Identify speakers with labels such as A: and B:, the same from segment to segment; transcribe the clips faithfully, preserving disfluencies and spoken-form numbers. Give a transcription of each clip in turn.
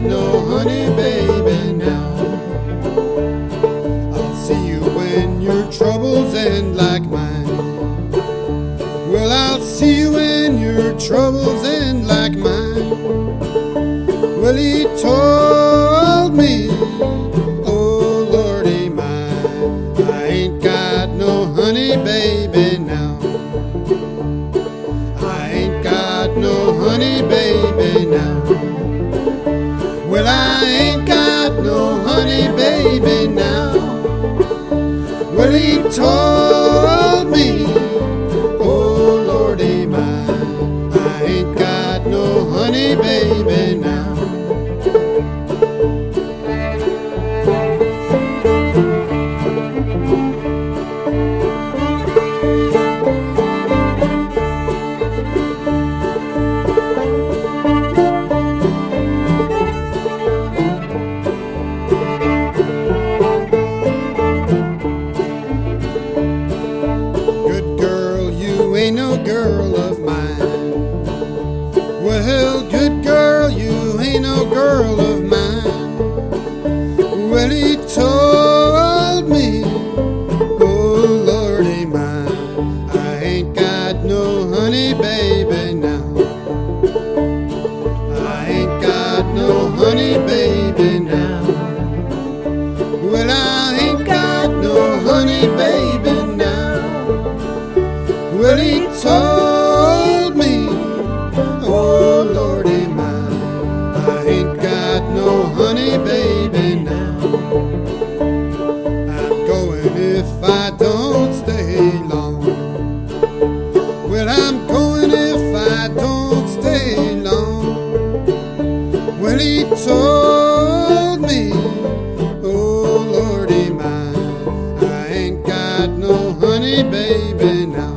A: no honey baby now. I'll see you when your troubles end like mine. Well, I'll see you when your troubles end like mine. Well, he told me, oh Lordy mine, I ain't got no honey baby now. I ain't got no honey baby now. Well, I ain't got no honey baby now. Well, he told me, oh Lordy mine, I ain't got no honey baby now. Ain't no girl of mine. Well, good girl, you ain't no girl of mine. Well, he told me, oh Lordy mine, I ain't got no honey baby now. I ain't got no honey baby now. Well, I ain't got no honey baby now. Well, he told me, oh Lordy mine, I ain't got no honey baby now. I'm going if I don't stay long. Well, I'm going if I don't stay long. Well, he told me, oh Lordy mine, I ain't got no honey baby now.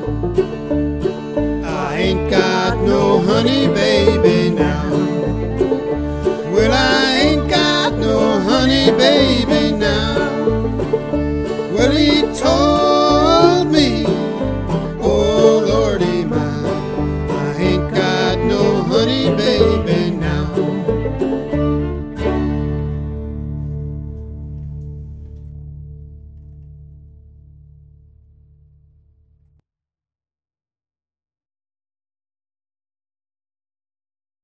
A: I ain't got no honey baby now. Well, I ain't got no honey baby now. Well, he told